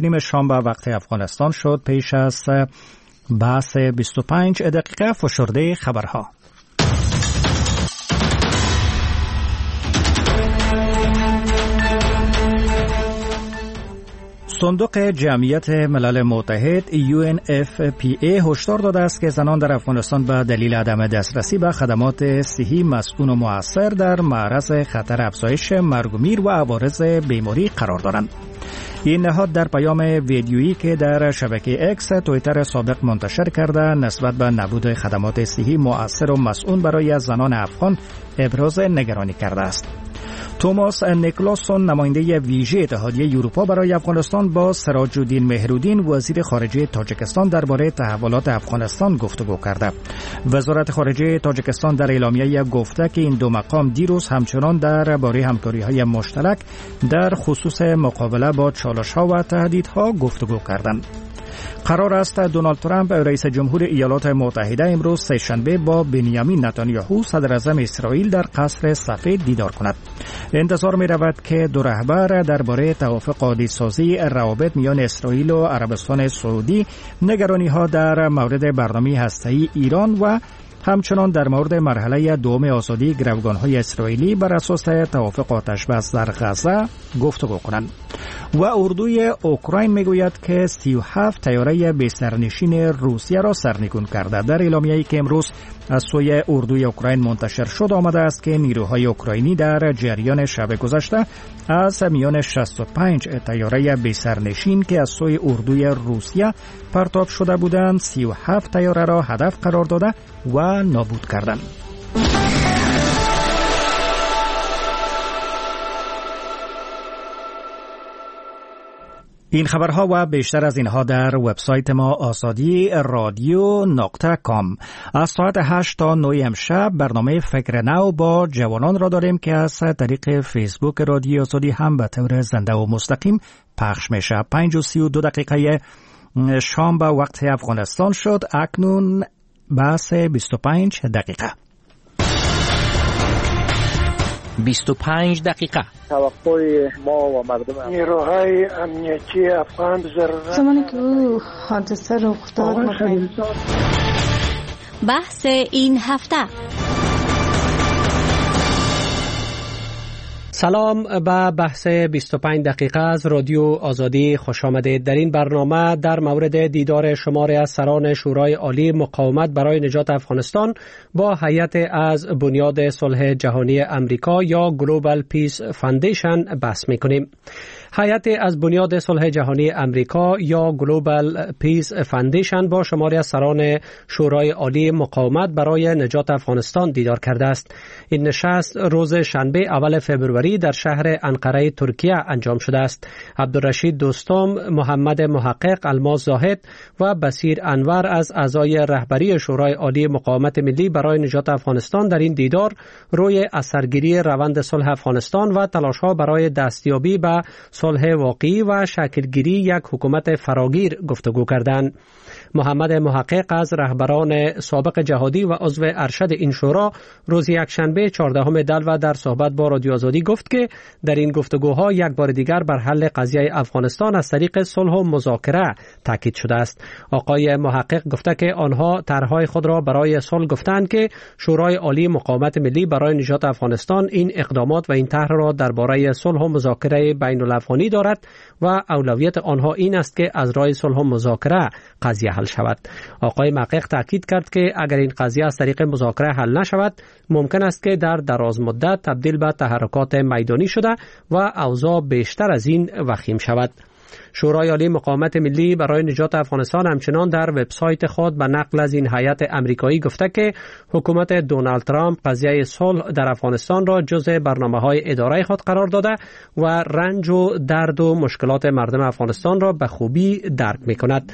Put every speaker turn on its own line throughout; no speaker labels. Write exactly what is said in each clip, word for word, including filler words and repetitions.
نیم شام به وقت افغانستان شد. پیش از بحث بیست و پنج دقیقه فشرده خبرها. صندوق جمعیت ملل متحد یو ان اف پی ای هشدار داده است که زنان در افغانستان به دلیل عدم دسترسی به خدمات صحی مسکون و مؤثر در معرض خطر افزایش مرگ و میر و عوارض بیماری قرار دارند. این نهاد در پیام ویدیویی که در شبکه اکس توییتر سابق منتشر کرده نسبت به نبود خدمات صحی مؤثر و مسئول برای زنان افغان ابراز نگرانی کرده است. توماس نیکلاسون نماینده ویژه اتحادیه اروپا برای افغانستان با سراج الدین مهرالدین وزیر خارجه تاجیکستان درباره تحولات افغانستان گفتگو کرده. وزارت خارجه تاجیکستان در اعلامیه گفته که این دو مقام دیروز همچنان درباره همکاری‌های مشترک در خصوص مقابله با چالش‌ها و تهدیدها گفتگو کردند. قرار است دونالد ترامپ رئیس جمهور ایالات متحده امروز سه‌شنبه با بنیامین نتانیاهو صدر اعظم اسرائیل در قصر سفید دیدار کند. انتظار می رود که دو رهبر درباره توافق عادی‌سازی روابط میان اسرائیل و عربستان سعودی، نگرانی‌ها در مورد برنامه هسته‌ای ایران و همچنان در مورد مرحله دوم آزادی گروگان‌های اسرائیلی بر اساس توافق آتش‌بس در غزه گفتگو کنند. و اردوی اوکراین میگوید که سی و هفت طیاره بی سرنشین روسیه را سرنگون کرده. در اعلامیه‌ای که امروز از سوی اردوی اوکراین منتشر شد آمده است که نیروهای اوکراینی در جریان شب گذشته از میان شصت و پنج طیاره بی سرنشین که از سوی اردوی روسیه پرتاب شده بودند سی و هفت طیاره را هدف قرار داده و نابود کردند. این خبرها و بیشتر از اینها در وبسایت ما آزادی رادیو نقطه کام. از ساعت هشت تا نه امشب برنامه فکر نو با جوانان را داریم که از طریق فیسبوک رادیو آزادی هم به طور زنده و مستقیم پخش میشه. پنج و سی و دو دقیقه شام به وقت افغانستان شد. اکنون بحث بیست و پنج دقیقه.
بیست و پنج دقیقه.
توقع ما و مردم
نیروهای امنیتی افغان ضرورت
زمانی که او حادثه رخ داد
بحث این هفته.
سلام به بحث بیست و پنج دقیقه از رادیو آزادی خوش آمدید. در این برنامه در مورد دیدار شماری از سران شورای عالی مقاومت برای نجات افغانستان با هیئت از بنیاد صلح جهانی امریکا یا گلوبال پیس فاندیشن بحث می‌کنیم. هیئت از بنیاد صلح جهانی امریکا یا گلوبال پیس فاندیشن با شماری از سران شورای عالی مقاومت برای نجات افغانستان دیدار کرده است. این نشست روز شنبه اول فوریه در شهر انقره ترکیه انجام شده است. عبدالرشید دوستم، محمد محقق، الماس زاهد و بصیر انور از اعضای رهبری شورای عالی مقاومت ملی برای نجات افغانستان در این دیدار روی اثرگیری روند صلح افغانستان و تلاش‌ها برای دستیابی به صلح واقعی و شکلگیری یک حکومت فراگیر گفتگو کردند. محمد محقق از رهبران سابق جهادی و عضو ارشد این شورا روز یکشنبه چهاردهم دلو در صحبت با رادیو آزادی گفت که در این گفتگوها یک بار دیگر بر حل قضیه افغانستان از طریق صلح و مذاکره تاکید شده است. آقای محقق گفته که آنها طرحهای خود را برای صلح گفتند که شورای عالی مقاومت ملی برای نجات افغانستان این اقدامات و این طرح را درباره صلح و مذاکره بین الافغانی دارد و اولویت آنها این است که از راه صلح و مذاکره قضیه حل شود. آقای محقق تاکید کرد که اگر این قضیه از طریق مذاکره حل نشود ممکن است که در دراز مدت تبدیل به تحرکات میدانی شده و اوضاع بیشتر از این وخیم شود. شورای عالی مقاومت ملی برای نجات افغانستان همچنان در وبسایت خود به نقل از این هیئت امریکایی گفته که حکومت دونالد ترامپ قضیه صلح در افغانستان را جزء برنامه‌های اداره خود قرار داده و رنج و درد و مشکلات مردم افغانستان را به خوبی درک می‌کند.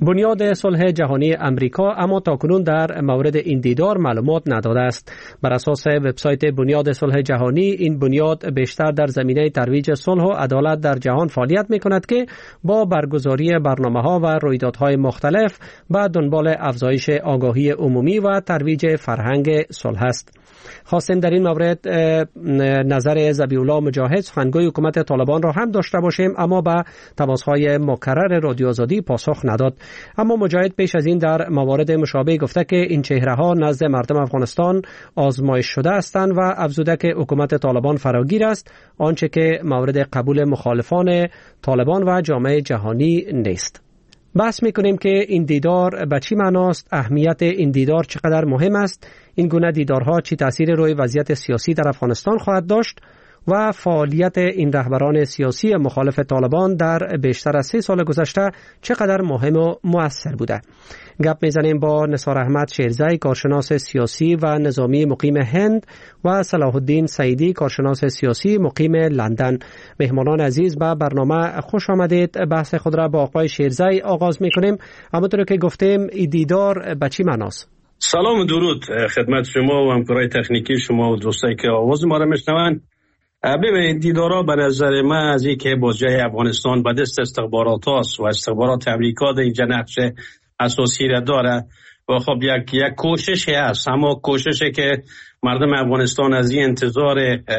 بنیاد صلح جهانی امریکا اما تاکنون در مورد این دیدار معلومات نداده است. بر اساس وبسایت بنیاد صلح جهانی، این بنیاد بیشتر در زمینه ترویج صلح و عدالت در جهان فعالیت می‌کند که با برگزاری برنامه‌ها و رویدادهای مختلف به دنبال افزایش آگاهی عمومی و ترویج فرهنگ صلح است. خواستیم در این مورد نظر ذبیح‌الله مجاهد، سخنگوی حکومت طالبان را هم داشته باشیم، اما به تماس‌های مکرر رادیو آزادی پاسخ نداد. اما مجاهد پیش از این در موارد مشابه گفته که این چهره‌ها نزد مردم افغانستان آزمایش شده هستند و افزوده که حکومت طالبان فراگیر است، آنچه که مورد قبول مخالفان طالبان و جامعه جهانی نیست. بحث می‌کنیم که این دیدار به چی معناست، اهمیت این دیدار چقدر مهم است، این گونه دیدارها چی تأثیر روی وضعیت سیاسی در افغانستان خواهد داشت و فعالیت این رهبران سیاسی مخالف طالبان در بیشتر از سه سال گذشته چقدر مهم و مؤثر بوده. گپ میزنیم با نثار احمد شیرزی، کارشناس سیاسی و نظامی مقیم هند، و صلاح الدین سعیدی، کارشناس سیاسی مقیم لندن. مهمانان عزیز، به برنامه خوش آمدید. بحث خود را با آقای شیرزی آغاز میکنیم. همونطور که گفتیم این دیدار به چی معناست؟
سلام و درود خدمت شما و همکارای تکنیکی شما و دوستایی که آواز ما را میشنوند. ببینید، دیدارها به نظر من از این که بازجای افغانستان به دست استخبارات هاست و استخبارات امریکا در اینجا نقش اساسی را داره و خب یک یک کوششی هست، اما کوششی که مردم افغانستان از این انتظار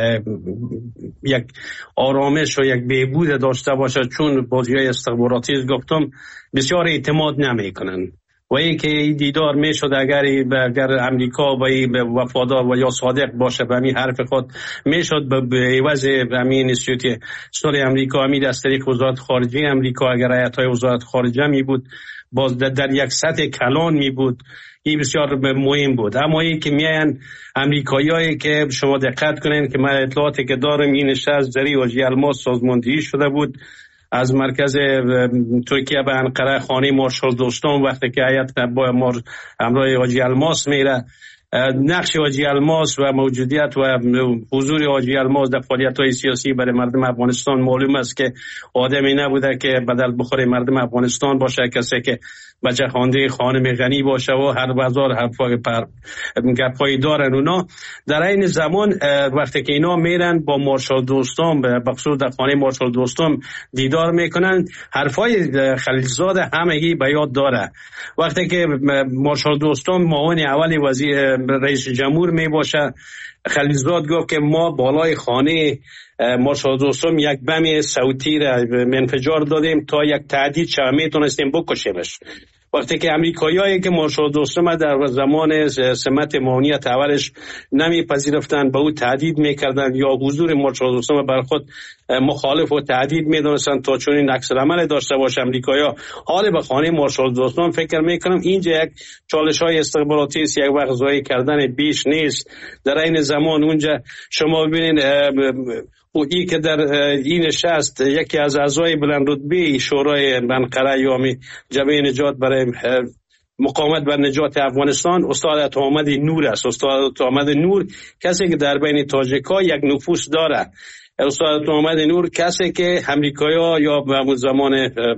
یک آرامش و یک بهبود داشته باشه، چون بازجای استخباراتی گفتم بسیار اعتماد نمی کنن و این که این دیدار می شد اگر اگر امریکا و وفادار و یا صادق باشه به همین حرف خود می شد به عوض همین انستیتوت صلح امریکا، همین از طریق وزارت خارجه امریکا، اگر هیئت‌های وزارت خارجه می بود باز در یک سطح کلان می بود، این بسیار مهم بود. اما این که میان امریکاییایی که شما دقت کنین که من اطلاعاتی که دارم این نشست در حاجی الماس سازماندهی شده بود از مرکز ترکیه به انقره، خانه مارشال دوستان، وقتی که هیئت با مار همراه حاجی الماس میره، نقش حاجی الماس و موجودیت و حضور حاجی الماس در فعالیت‌های سیاسی برای مردم افغانستان معلوم است که آدمی نبوده که بدل بخوره مردم افغانستان باشه، کسی که بچه خوانده خانم غنی باشه و هر بازار حرفای پر گپایی دارن. اونا در این زمان وقتی که اینا میرن با مارشال دوستان به خصوص در خانه مارشال دوستان دیدار میکنن، حرفای خلیلزاد همگی به یاد داره. وقتی که مارشال دوستان معاون اول وزیر رئیس جمهور می باشه، خلیلزاد گفت که ما بالای خانه مارشال دوستان یک بم صوتی را انفجار دادیم تا یک تهدید شوه، میتونستیم بکشیمش. وقتی که امریکاییایی که مارشال دوستم در زمان سمت معاونیت اولش نمیپذیرفتن، به او تهدید میکردن یا حضور مارشال دوستم بر خود مخالف و تهدید میدونستن تا چون این عکس العمل داشته باشه امریکایی‌ها، حال به خانه مارشال دوستم فکر میکنم اینجا یک چالش‌های استخباراتی است، یک وقت ضایع کردن بیش نیست. در این زمان اونجا شما ببینید او ای که در این نشست یکی از اعضای بلند رتبه شورای انقره یا جبهه نجات برای مقاومت بر نجات افغانستان استاد عطاحمد نور است. استاد عطاحمد نور کسی که در بین تاجیک‌ها یک نفوذ داره. استاد عطاحمد نور کسی که امریکایی‌ها یا به همون زمان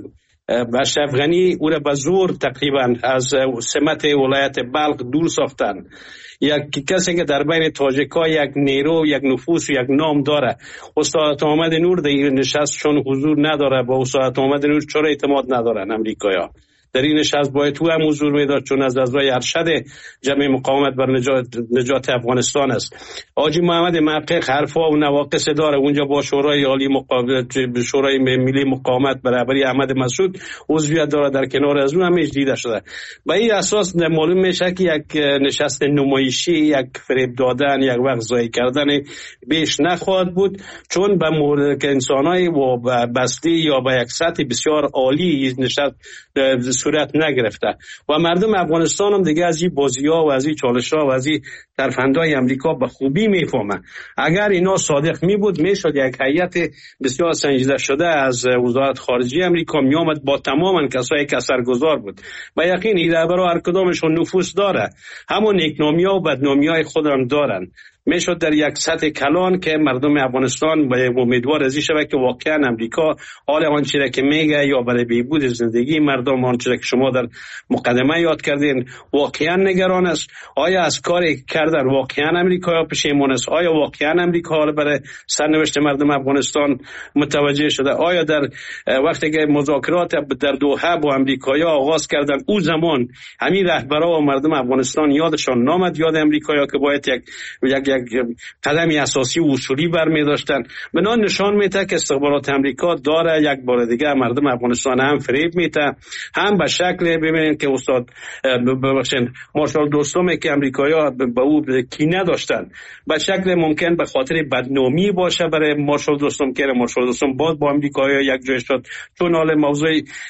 اشرف غنی او را به زور تقریبا از سمت ولایت بلخ دور ساختن. یک کسی که در بین تاجیک‌ها یک نیرو، یک نفوذ و یک نام داره. استاد عطاحمد نور در این نشست چون حضور نداره، با استاد عطاحمد نور چرا اعتماد ندارن امریکایی‌ها؟ در این نشست باید تو هم حضور میداد چون از اعضای ارشد جمعیت مقاومت بر نجات, نجات افغانستان است. حاجی محمد محقق حرفا و نواقص داره، اونجا با شورای عالی مقاومت، شورای ملی مقاومت برابری احمد مسعود عضویت داره، در کنار از اون هم دیده شده. به این اساس معلوم میشه که یک نشست نمایشی، یک فریب دادن، یک وقت ضایع کردن بیش نخواهد بود، چون به مورد انسانای و بستی یا به یک سطح بسیار عالی نشست صورت نگرفته و مردم افغانستان هم دیگه از این بازی‌ها و از این چالش‌ها و از این ترفندهای امریکا به خوبی میفهمن. اگر اینا صادق می بود میشد یک هیئت بسیار سنجیده شده از وزارت خارجه امریکا می آمد با تماما کسایی که اثرگذار بود. با یقین این رهبرها هر کدامشون نفوذ داره، همون نیکنامی‌ها و بدنامی‌های خود هم دارن. میشد در یک سطح کلان که مردم افغانستان به امیدوار ازی شود که واقعا امریکا حال آنچه را که میگه یا برای بهبود زندگی مردم آنچه را که شما در مقدمه یاد کردین واقعا نگران است. آیا از کاری کردن واقعا امریکا پشیمان است؟ آیا واقعا امریکا برای سرنوشت مردم افغانستان متوجه شده؟ آیا در وقتی که مذاکرات در دوحه با امریکایی‌ها آغاز کردن او زمان همین رهبران و مردم افغانستان یادشان نامد یاد امریکایی‌ها که باید یک یک یک قدمی اساسی و اصولی برمی داشتن؟ بنا نشان میده که استخبارات امریکا داره یک بار دیگه مردم افغانستان هم فریب میده، هم به شکل ببینید که استاد ببخشید مارشال دوستم که امریکایی‌ها به او کینه داشتن به شکل ممکن به خاطر بدنامی باشه برای مارشال دوستم که مارشال دوستم باز با امریکایی‌ها یک جای شد چون حال موضوع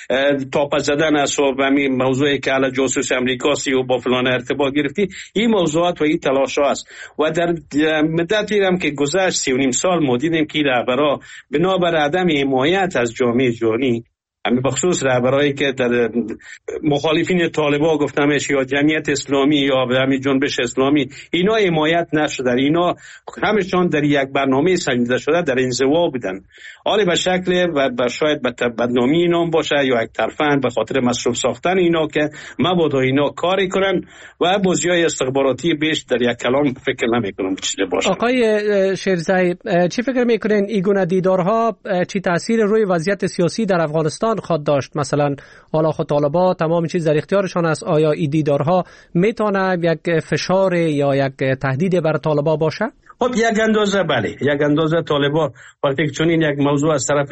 تاپ زدن است و همین موضوعی که علی جاسوس امریکاسی و با فلان ارتباط گرفتی، این موضوعات و این تلاش‌ها است. و در مدتی هم که گذشت سی و نیم سال ما دیدیم که رهبرها بنابر عدم حمایت از جامعه جهانی، همین بخصوص رهبرایی که در مخالفین طالبان گفتمش یا جمعیت اسلامی یا همین جنبش اسلامی، اینا حمایت نشده، اینا همشون در یک برنامه سنجیده شده در انزوا بودن. حالا به شکل و شاید به بدنامی اینا باشه یا یک طرفن به خاطر مصروف ساختن اینا که مبادا اینا کاری کنن و بازیای استخباراتی بیش در یک کلام فکر نمی‌کنم چیزی باشه.
آقای شیرزایی چی فکر می‌کنین این گونه دیدارها چی تاثیر روی وضعیت سیاسی در افغانستان خواهد داشت؟ مثلا حالا خود طالبان تمام چیز در اختیارشان است، آیا این دیدارها میتونه یک فشار یا یک تهدید بر طالبان باشه؟
خب یک اندازه بله، یک اندازه طالبان وقتی چون این یک موضوع از طرف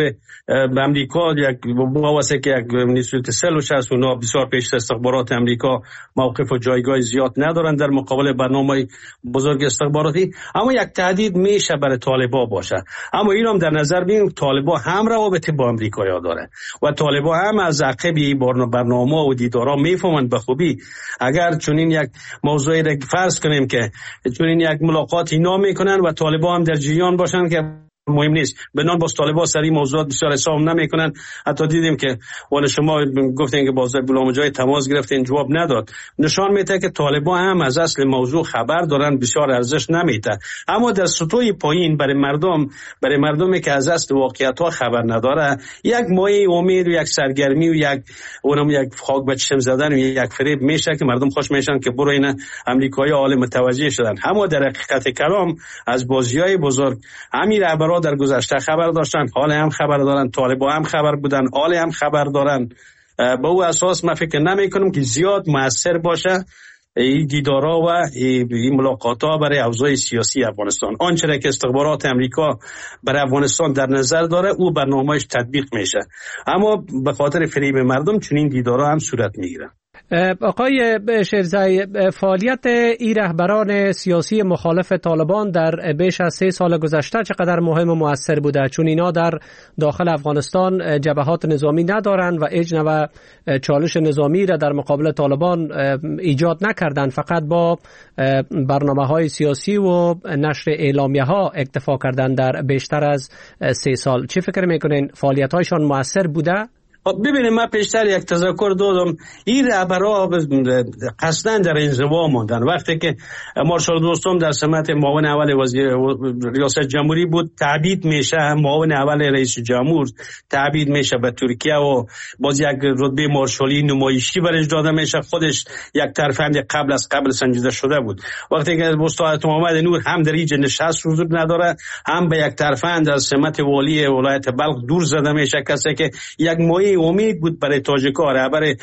امریکا یک واسه که یک نسبت سلوش است، اونا بسیار پیش استخبارات امریکا موقف و جایگاه زیاد ندارن در مقابل برنامه بزرگ استخباراتی، اما یک تهدید میشه برای طالبان باشه. اما اینم در نظر بگیریم طالبان هم روابط با امریکا داره و طالبان هم از عقب برنامه و دیدارا میفهمند به خوبی اگر چون این یک موضوعی را فرض کنیم که چون این یک ملاقات اینا میکنن و طالبان هم در جریان باشن که مهم نیست، بنان باز طالبان سری موضوعات بسیار حساب نمیکنن. حتی دیدیم که ولی شما گفتین که باز غلام جای تماس گرفتین جواب نداد، نشان میده که طالبان هم از اصل موضوع خبر دارن، بسیار ارزش نمیده. اما در سطوح پایین برای مردم برای مردمی که از اصل واقعیت ها خبر نداره یک مایه امید و یک سرگرمی و یک اونم یک خاک به چشم زدن و یک فریب میشه که مردم خوش میشن که برو اینا امریکایی عالم متوجه شدن. اما در حقیقت کلام از بازیای بزرگ همین رهبران در گذشته خبر داشتن، حال هم خبر دارن، طالبان هم خبر بودن، حال هم خبر دارن. به او اساس من فکر نمی کنم که زیاد مؤثر باشه این دیدارا و این ملاقات‌ها برای اوضاع سیاسی افغانستان. آنچه که استخبارات امریکا برای افغانستان در نظر داره او برنامه‌اش تطبیق میشه، اما به خاطر فریب مردم چنین دیدارا هم صورت میگیره.
آقای شیرزایی، فعالیت ای رهبران سیاسی مخالف طالبان در بیش از سه سال گذشته چقدر مهم و مؤثر بوده؟ چون اینا در داخل افغانستان جبهات نظامی ندارند و هیچ نوع چالش نظامی را در مقابل طالبان ایجاد نکردند، فقط با برنامه‌های سیاسی و نشر اعلامیه ها اکتفا کردند در بیشتر از سه سال. چی فکر میکنین فعالیت‌هایشان مؤثر بوده؟
ببینید من پیشتر یک تذکر دادم، این رهبرها قصداً در انزوا ماندن. وقتی که مارشال دوستم در سمت معاون اول وزیر ریاست جمهوری بود تبعید میشه، معاون اول رئیس جمهور تبعید میشه به ترکیه و باز یک رتبه مارشالی نمایشی برش داده میشه، خودش یک ترفند قبل از قبل سنجیده شده بود. وقتی که استاد محمد نور هم در اینجا نشست وجود نداره، هم به یک ترفند از سمت والی ولایت بلخ دور زده میشه، کسی که یک مایه امید بود برای تاجیک‌ها، رهبر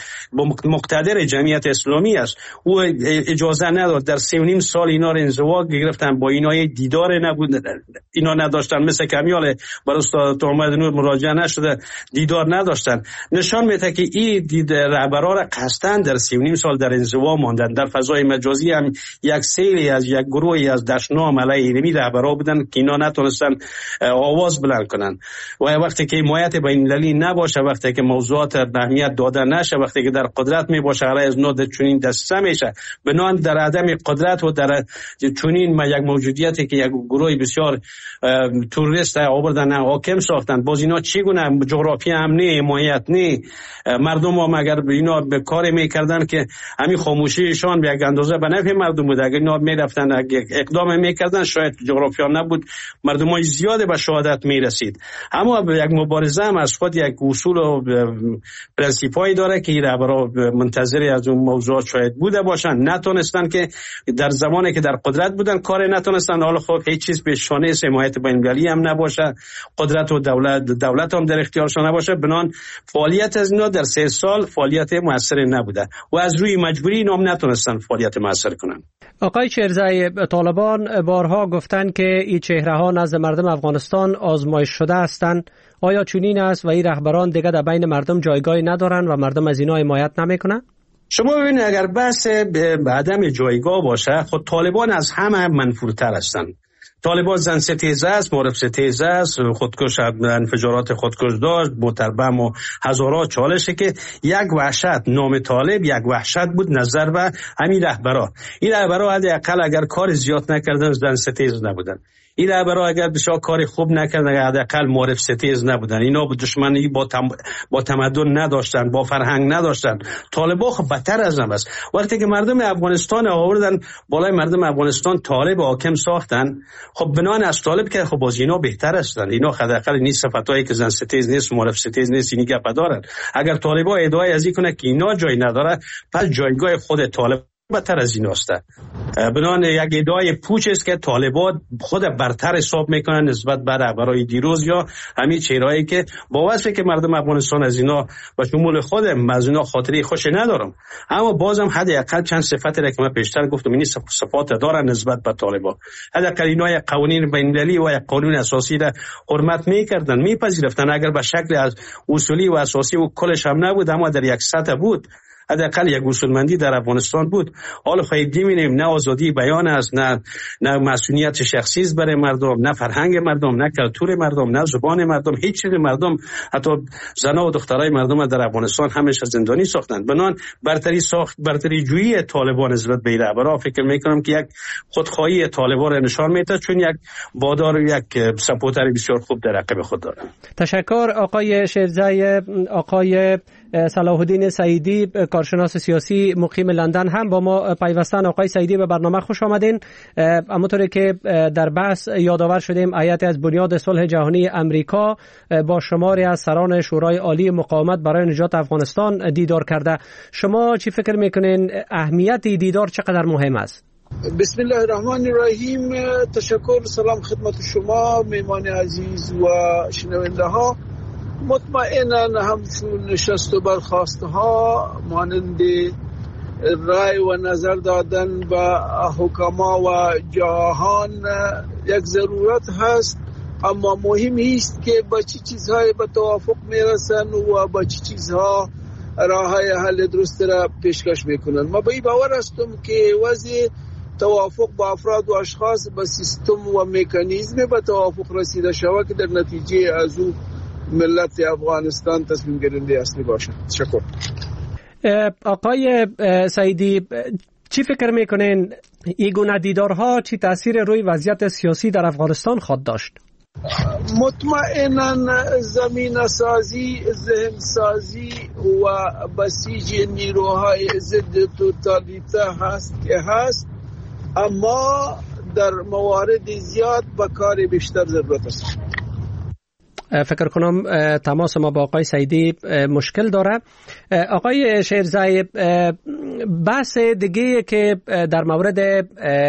مقتدر جمعیت اسلامی است، او اجازه نداد. در سه و نیم سال اینا رو انزوا گرفتن، با اینا دیدار نبود، اینا نداشتن، مثل کمیال بر استاد محمد نور مراجعه نشده، دیدار نداشتن. نشان میده که این دید رهبرها را قصداً در سه و نیم سال در انزوا ماندن. در فضای مجازی هم یک سیلی از یک گروهی از دشنام علیه اینمی رهبرها بودن که اینا نتونستن آواز بلند کنن. و وقتی که حمایت بین‌المللی نباشه، وقتی که که موضوعات اهمیت داده نشه، وقتی که در قدرت می باشه علیه از نو در چنین دسته میشه. بنان در عدم قدرت و در چنین ما یک موجودیتی که یک گروه بسیار توریست آوردن حاکم ساختن، باز اینا چگونه جغرافی امنی حمایت نی مردم هم اگر اینا به کار میکردن که همین خاموشیشان به یک اندازه به نفع مردم بود، اگر اینا میرفتن اقدام میکردن شاید جغرافیا نبود مردمای زیاد به شهادت میرسید. اما یک مبارزه هم از خود یک اصول و پرنسیپایی داره که اینا برای منتظری از اون موضوعات شاید بوده باشن، نتونستن که در زمانی که در قدرت بودن کار نتونستن. حالا خب هیچ چیز به شانه حمایت بین‌المللی هم نباشه، قدرت و دولت دولت هم در اختیارشان نباشه، بنان فعالیت از اینا در سه سال فعالیت موثر نبوده و از روی مجبوری اینا هم نتونستن فعالیت موثر کنن.
آقای شیرزایی، طالبان بارها گفتن که این چهره ها نزد مردم افغانستان آزمایش شده هستند. آیا چنین است و این رهبران دیگه در بین مردم جایگاهی ندارن و مردم از اینا حمایت نمیکنن؟
شما ببینید اگر بحث به عدم جایگاه باشه، خود طالبان از همه منفورتر هستند. طالبان زن ستیزه است، معرف ستیزه است، خودکش انفجارات خودکش داشت، بوتربم و هزارها چالشه که یک وحشت نام طالب یک وحشت بود نظر به همین رهبرا. این رهبرا حداقل اگر کار زیاد نکردن زن ستیز نبودن. این رهبرا اگر بسیار کار خوب نکردن حداقل معرف ستیز نبودن. اینا با دشمنی با تم... با تمدن نداشتن، با فرهنگ نداشتن. طالبان خب بدتر از هم است. وقتی که مردم افغانستان آوردن بالای مردم افغانستان طالب حاکم ساختن، خب بنان از طالب که خب باز اینا بهتر هستن. اینا حداقل این صفاتایی که زن ستیز نیست، معرف ستیز نیست، اینی گپ دارن. اگر طالبا ادعای از این کنه که اینا جای نداره، پس جایگاه خود طالب بدتر از این است. بنان یک ادعای پوچ است که طالبان خود برتر حساب میکنن نسبت به رهبرای دیروز یا همین چهرهایی که با وصفی که مردم افغانستان از اینا و شمول خودم از اینا خاطری خوش ندارم، اما بازم حداقل چند صفت را که من پیشتر گفتم این صفات دارن نسبت به طالبان. حداقل اینا یک قوانین بین‌المللی و یک قانون اساسی را حرمت میکردن، میپذیرفتن، اگر به شکل از اصولی و اساسی و کلش هم نبود اما در یک سطح بود، حداقل یک اصولمندی در افغانستان بود. حالا خیلی می‌بینیم نه آزادی بیان است، نه نه مسئولیت شخصی است برای مردم، نه فرهنگ مردم، نه کلتور مردم، نه زبان مردم، هیچ چیز مردم، حتی زنا و دخترای مردم در افغانستان همیشه زندانی ساختند. بنان برتری ساخت برتری جویی طالبان نسبت به رهبرا فکر می‌کنم که یک خودخواهی طالبان را نشان میده، چون یک بادار و یک سپورتر بسیار خوب در عقب خود دارند.
تشکر آقای شیرزایی. آقای صلاح الدین سعیدی کارشناس سیاسی مقیم لندن هم با ما پیوستن. آقای سعیدی به برنامه خوش آمدین. همونطوری که در بحث یادآور شدیم هیئت از بنیاد صلح جهانی امریکا با شماری از سران شورای عالی مقاومت برای نجات افغانستان دیدار کرده. شما چی فکر میکنین اهمیت دیدار چقدر مهم است؟
بسم الله الرحمن الرحیم. تشکر، سلام خدمت شما میمان عزیز و شنونده ها. مطمئنا همچون نشست و برخاست ها مانند رای و نظر دادن به حکما و جهان یک ضرورت هست، اما مهم است که با چه چیزهای به توافق میرسن و با چه چیزها راه های حل درست را پیشکش میکنن. ما به این باور هستم که وضع توافق با افراد و اشخاص با سیستم و مکانیزم به توافق رسیده شود که در نتیجه از او ملت افغانستان تصمیم گیرنده اصلی باشد. تشکر.
آقای سعیدی، چی فکر میکنین این گونه دیدارها چی تاثیر روی وضعیت سیاسی در افغانستان خواهد داشت؟
مطمئنا زمین سازی، ذهن سازی و بسیج نیروهای ضد توتالیته هست که هست، اما در موارد زیاد به کار بیشتر ضرورت است.
فکر کنم تماس ما با آقای سعیدی مشکل داره. آقای شیرزایی، بحث دیگه که در مورد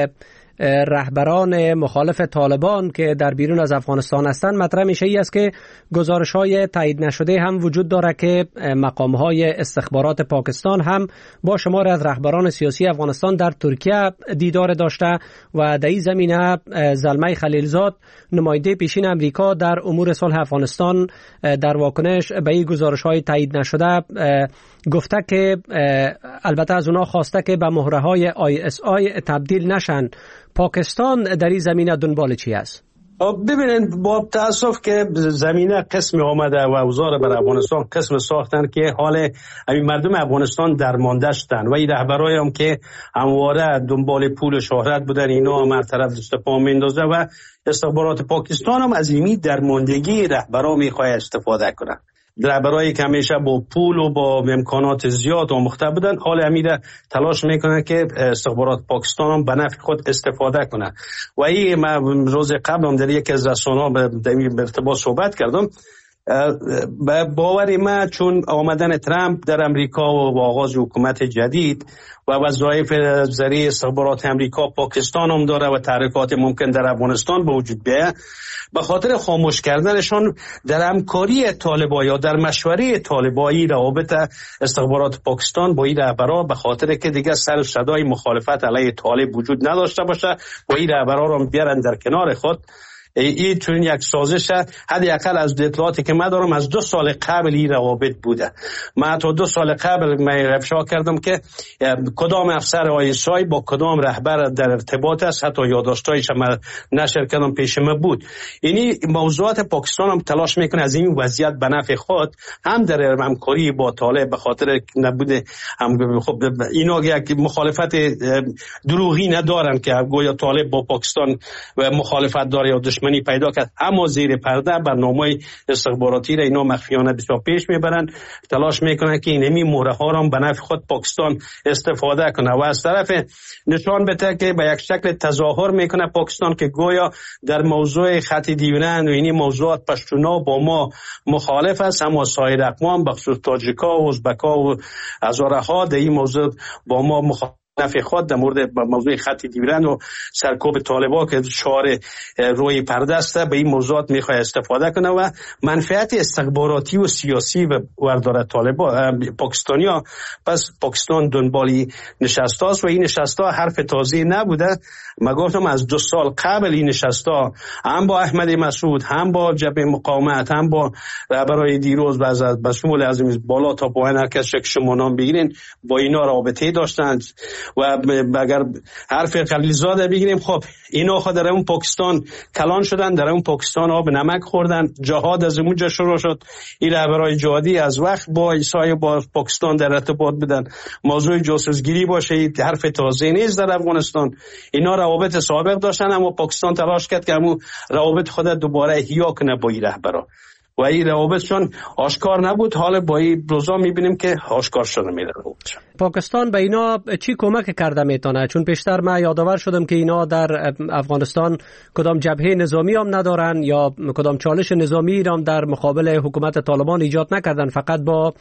رهبران مخالف طالبان که در بیرون از افغانستان هستند مطرح میشه ای است که گزارش‌های تایید نشده هم وجود داره که مقام‌های استخبارات پاکستان هم با شمار از رهبران سیاسی افغانستان در ترکیه دیدار داشته و در این زمینه زلمه خلیلزاد نماینده پیشین امریکا در امور صلح افغانستان در واکنش به این گزارش‌های تایید نشده گفته که البته از اونا خواسته که به مهره‌های آی اس آی تبدیل نشن. پاکستان در این زمینه دنبال چی است؟
ببینید با تاسف که زمینه قسم آمده و اوضاع بر افغانستان قسم ساختن که حال همین مردم افغانستان درمانده شدن و این رهبرای هم که همواره دنبال پول و شهرت بودن اینا هم هر طرف دست پا میندازه و استخبارات پاکستان هم از این درماندگی رهبرا میخواد استفاده کنه. رهبرایی که همیشه با پول و با امکانات زیاد آموخته بودن حال امیر تلاش میکنه که استخبارات پاکستان هم به نفع خود استفاده کنه و این من روز قبل هم در یک از رسانه‌ها در این ارتباط صحبت کردم. به باور ما چون آمدن ترامپ در امریکا و آغاز حکومت جدید و وظایف ذریع استخبارات امریکا پاکستان هم داره و تحریکات ممکن در افغانستان به وجود بیاید، به خاطر خاموش کردنشان در همکاری طالبان یا در مشوره طالبانی روابط استخبارات پاکستان با این رهبرا به خاطر که دیگه سر صدای مخالفت علیه طالب وجود نداشته باشه و این رهبرا رو بیارن در کنار خود. این چون یک سازش حداقل از اطلاعاتی که من دارم از دو سال قبل این روابط بوده. من تا دو سال قبل من افشا کردم که کدام افسر آی اس آی با کدام رهبر در ارتباط است، حتی یادداشتایش من نشر کردم پیش من بود. یعنی موضوعات پاکستان هم تلاش میکنه از این وضعیت به نفع خود هم در همکاری با طالب به خاطر نبوده هم خب اینا یک مخالفت دروغی ندارن که گویا طالب با پاکستان و مخالفت داره یا دشمنی پیدا کرد، اما زیر پرده برنامه استخباراتی را اینا مخفیانه بسیار پیش میبرن، تلاش میکنن که اینمی موره ها را به نفع خود پاکستان استفاده کنه و از طرف نشان بده که به یک شکل تظاهر میکنه پاکستان که گویا در موضوع خط دیورند و اینی موضوعات پشتونا با ما مخالف است، اما سایر اقوام بخصوص تاجیکا و ازبکا و هزاره ها در این موضوع با ما مخالف نفع خود در مورد موضوع خط دیورند و سرکوب طالبان که شعار روی پرده است به این موضوعات میخواد استفاده کنه و منفعت استخباراتی و سیاسی و ورداره طالبان پاکستانیا. پس پاکستان دنبالی نشسته است و این نشسته حرف تازه نبوده. من گفتم از دو سال قبل این نشسته هم با احمد مسعود هم با جبهه مقاومت هم با رهبرای دیروز و از بسمول از بالا تا پایین هر کس که شما نام بگیرین با اینا رابطه داشتند و اگر حرف خلیلزاده بگیریم خب اینا خود در اون پاکستان کلان شدن، در اون پاکستان آب نمک خوردن، جهاد از اونجا شروع شد. این رهبرای جهادی از وقت با عیسی با پاکستان در ارتباط بودن. موضوع جاسوسگیری باشه این حرف تازه نیست در افغانستان. اینا روابط سابق داشتن اما پاکستان تلاش کرد که همون روابط خود دوباره احیا کنه با این رهبرا و این روابطشون آشکار نبود. حالا با این روزا میبینیم که آشکار شده میره.
پاکستان به اینا چی کمک کرده میتونه؟ چون پیشتر من یادآور شدم که اینا در افغانستان کدام جبهه نظامی هم ندارن یا کدام چالش نظامی هم در مقابل حکومت طالبان ایجاد نکردن، فقط با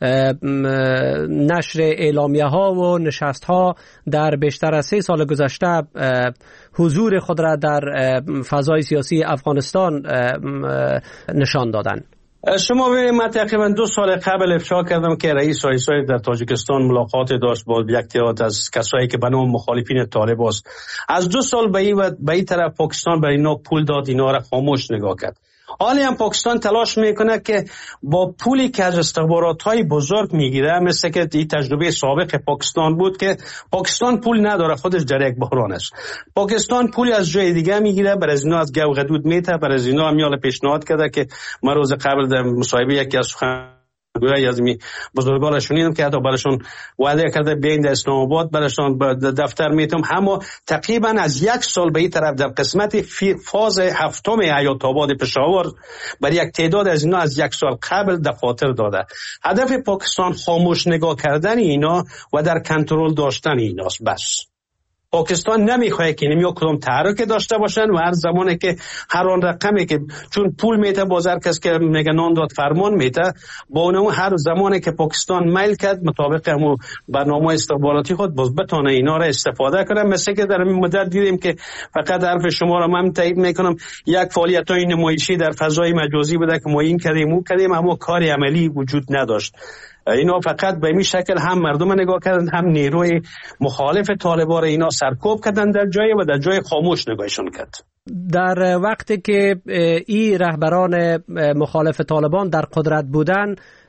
نشر اعلامیه ها و نشست ها در بیشتر از سه سال گذشته حضور خود را در فضای سیاسی افغانستان نشان دادن.
شما ببینید من تقریبا دو سال قبل افشا کردم که رئیس آی اس آی در تاجیکستان ملاقات داشت با یک تعداد از کسایی که به نام مخالفین طالب است. از دو سال به این به این طرف پاکستان برای اینا پول داد، اینا را خاموش نگاه کرد. حالی هم پاکستان تلاش میکنه که با پولی که از استخبارات‌های بزرگ میگیره، مثل که این تجربه سابق پاکستان بود که پاکستان پول نداره، خودش در یک بحران است. پاکستان پولی از جای دیگه میگیره، بر از اینا از گو غدود میته، بر از اینا میاله پیشنهاد کرده که من روز قبل در مصاحبه یکی از سخن گویا از می بزرگان شنیدم که حتی براشون وعده کرده بیاین در اسلام آباد براشون دفتر میتم. اما تقریبا از یک سال به این طرف در قسمت فاز هفتم حیات آباد پشاور برای یک تعداد از اینا از یک سال قبل دفاتر داده. هدف پاکستان خاموش نگاه کردن اینا و در کنترل داشتن ایناست. بس پاکستان نمیخواد که نمیو کدام تحرک داشته باشن و هر زمانی که هر آن رقمی که چون پول میته بازار کس که میگه نان داد فرمان میته، با اونم هر زمانی که پاکستان میل کرد مطابق همون برنامه استخباراتی خود باز بتونه اینا را استفاده کنه. مثل که در این مدت دیدیم که فقط حرف شما را من تایید میکنم، یک فعالیت‌های نمایشی در فضای مجازی بوده که ما این کردیم اون کردیم اما کاری عملی وجود نداشت. اینا فقط به این شکل هم مردم نگاه کردن، هم نیروی مخالف طالبان را اینا سرکوب کردن در جای و در جای خاموش نگاهشون کرد.
در وقتی که این رهبران مخالف طالبان در قدرت بودن،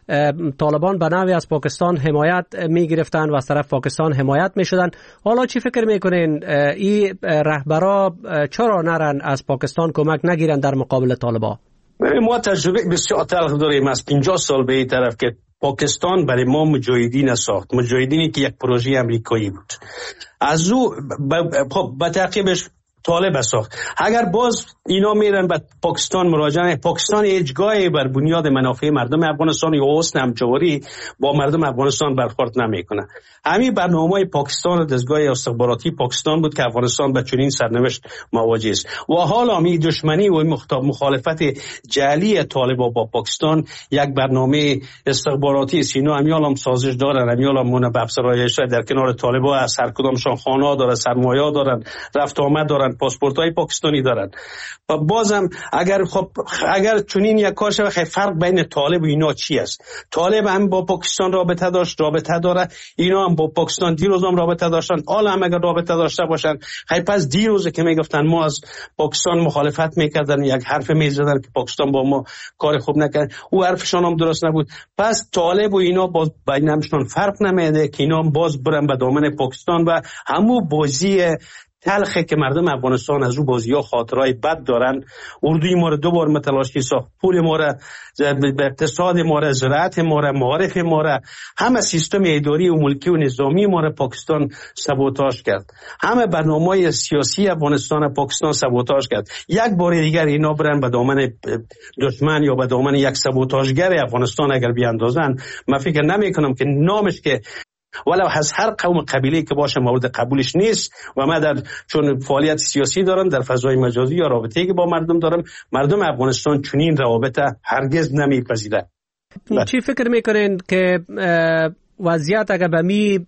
طالبان به نوعی از پاکستان حمایت می گرفتن و از طرف پاکستان حمایت می شدن. حالا چی فکر میکنین این رهبرا چرا نرن از پاکستان کمک نگیرن در مقابل طالبان؟
ما تجربه بسیار تلخ داریم از پنجاه سال به این طرف که پاکستان برای ما مجاهدین ساخت، مجاهدینی که یک پروژه امریکایی بود. از او به تعقیبش طالب ساخت. اگر باز اینا میرن به پاکستان مراجعه، پاکستان هیچگاهی بر بنیاد منافع مردم افغانستان یا حسن همجواری با مردم افغانستان برخورد نمیکنه. همین برنامه‌های پاکستان و دستگاه استخباراتی پاکستان بود که افغانستان به چنین سرنوشت مواجه است. و حالا می دشمنی و مخالفت جعلی طالبان با پاکستان یک برنامه استخباراتی است. اینا همیال هم سازش دارن، همیال هم منبع افسرایش در کنار طالبان از هر کدامشان خانه داره، سرمایه دارن، رفت آمد دارن، پاسپورت های پاکستانی دارن. و بازم اگر خب اگر چنین یک کار شود، فرق بین طالب و اینا چی است؟ طالب هم با پاکستان رابطه داشت، رابطه داره، اینا هم با پاکستان دیروز هم رابطه داشتن. حالا هم اگر رابطه داشته باشن، خیلی پس دیروز که میگفتن ما از پاکستان مخالفت میکردن، یک حرف میزدن که پاکستان با ما کار خوب نکرد، او حرفشان هم درست نبود. پس طالب و اینا باز بینشون فرق نمیده که اینا باز برن به دامن پاکستان و همو بازی تلخه که مردم افغانستان از او بازی‌ها خاطرهای بد دارن. اردوی ما رو دو بار متلاشی ساخت، پول ما رو، اقتصاد ما رو، زراعت ما رو، معارف ما رو، همه سیستم اداری و ملکی و نظامی ما رو پاکستان سابوتاژ کرد. همه برنامه‌های سیاسی افغانستان پاکستان سابوتاژ کرد. یک بار دیگر اینا برن به دامن دشمن یا به دامن یک سابوتاژگر افغانستان اگر بیاندازن، من فکر نمی‌کنم که نامش که ولو از هر قوم قبیله که باشه مورد قبولش نیست. و من در چون فعالیت سیاسی دارم در فضای مجازی یا رابطه‌ای که با مردم دارم، مردم افغانستان چنین روابط هرگز نمیپذیرند.
چی فکر میکنین که وضعیت اگر به می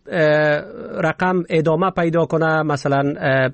رقم ادامه پیدا کنه، مثلا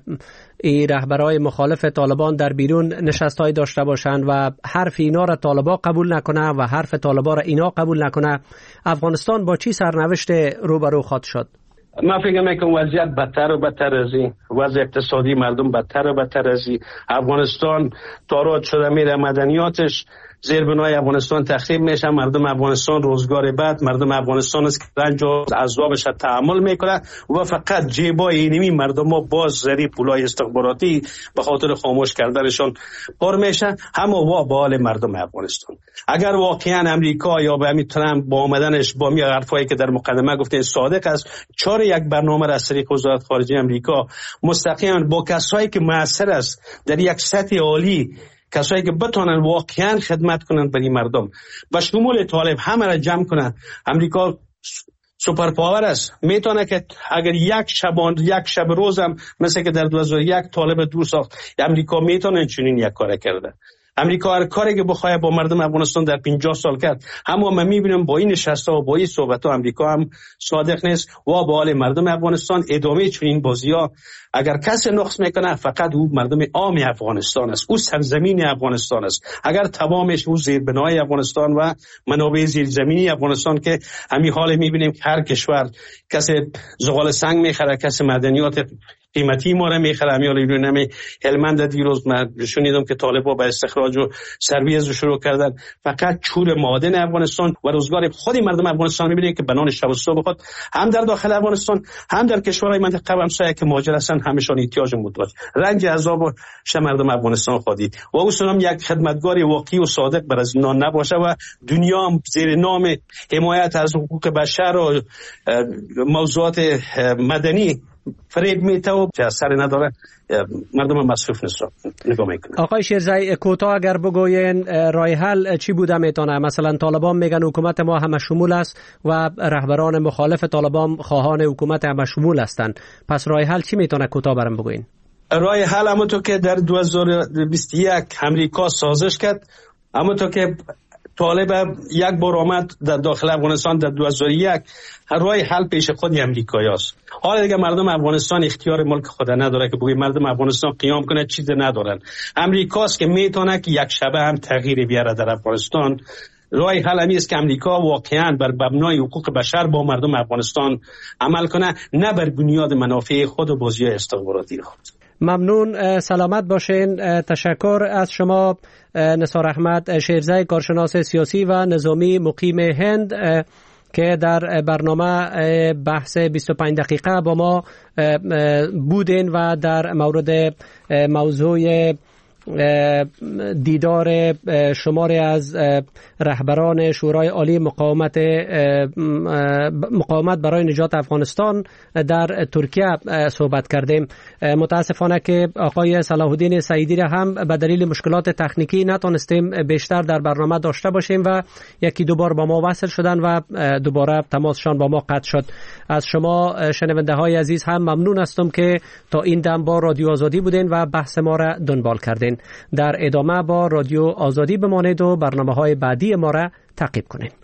این رهبرای مخالف طالبان در بیرون نشستای داشته باشن و حرف اینا را طالبان قبول نکنه و حرف طالبان را اینا قبول نکنه، افغانستان با چی سرنوشت روبرو خواهد شد؟
من فکر میکنم وضعیت بدتر و بدتر از این، وضع اقتصادی مردم بدتر و بدتر از این. افغانستان تارات شده میره، مدنیاتش زیربنای افغانستان تخریب میشه، مردم افغانستان روزگار بعد، مردم افغانستان است که رنج و عذابش تحمل میکنه و فقط جیبای اینمی مردم ها باز زری پولای استخباراتی به خاطر خاموش کردنشان پر میشه، همه وا به حال مردم افغانستان. اگر واقعا امریکا یا به همین ترامپ با آمدنش با می حرفایی که در مقدمه گفته صادق است، چهار یک برنامه را از طریق وزارت خارجه امریکا مستقیما با کسایی که مؤثر است در یک سطح عالی، کسایی که بتونن واقعا خدمت کنن برای مردم، به شمول طالب همه را جمع کنن. امریکا سوپر پاور است، میتونه که اگر یک شبان یک شب روزم مثل که در دو هزار و یک طالب دور ساخت، امریکا میتونه چنین یک کار کرده. امریکا هر کاری که بخواد با مردم افغانستان در پنجاه سال کرد، اما ما میبینیم با این نشست‌ها و با این صحبت‌ها امریکا هم صادق نیست و با حال مردم افغانستان ادامه چنین بازی‌ها اگر کسی نقص میکنه فقط او مردم عام افغانستان است، او سرزمین افغانستان است. اگر تمامش او زیربنای افغانستان و منابع زیرزمینی افغانستان که همین حال میبینیم که هر کشور کسی زغال سنگ میخره، کسی معدنیات قیمتی ما را میخره. همیال ایران نمی هلمند دیروز من شنیدم که طالبان به استخراج و سرویز رو شروع کردن. فقط چور معادن افغانستان و روزگار خود مردم افغانستان میبینید که بنان شب و صبح خود هم در داخل افغانستان هم در کشورهای منطقه همسایه که مهاجر هستن همشان احتیاج بود داشت. رنج عذاب و مردم افغانستان خودی و اصلا یک خدمتگار واقعی و صادق بر از نان نباشه و دنیا هم زیر نام حمایت از حقوق بشر و موضوعات مدنی فریب میته و اثر نداره، مردم مصرف نیست. نگاه میکنه.
آقای شیرزایی کوتاه اگر بگوین رای حل چی بوده میتونه؟ مثلا طالبان میگن حکومت ما همه شمول است و رهبران مخالف طالبان خواهان حکومت همه شمول هستند، پس رای حل چی میتونه؟ کوتاه برام بگوین.
رای حل اما تو که در دو هزار و بیست و یک امریکا سازش کرد، اما تو که طالب یک بار آمد در داخل افغانستان در دو هزار و یک، رای حل پیش خود امریکایی است. حالا دیگه مردم افغانستان اختیار ملک خود نداره که بگه مردم افغانستان قیام کنه، چیز ندارن. امریکاست که میتونه که یک شبه هم تغییر بیاره در افغانستان. راه حل همی است که امریکا واقعا بر مبنای حقوق بشر با مردم افغانستان عمل کنه، نه بر بنیاد منافع خود و بازی استخباراتی خود.
ممنون، سلامت باشین. تشکر از شما نثار احمد شیرزی، کارشناس سیاسی و نظامی مقیم هند، که در برنامه بحث بیست و پنج دقیقه با ما بودین و در مورد موضوع دیدار شماری از رهبران شورای عالی مقاومت مقاومت برای نجات افغانستان در ترکیه صحبت کردیم. متاسفانه که آقای صلاح الدین سعیدی را هم به دلیل مشکلات تکنیکی نتونستیم بیشتر در برنامه داشته باشیم و یکی دو بار با ما وصل شدن و دوباره تماسشان با ما قطع شد. از شما شنونده های عزیز هم ممنون هستم که تا این دم با رادیو آزادی بودین و بحث ما را دنبال کردین. در ادامه با رادیو آزادی بمانید و برنامه‌های بعدی ما را تعقیب کنید.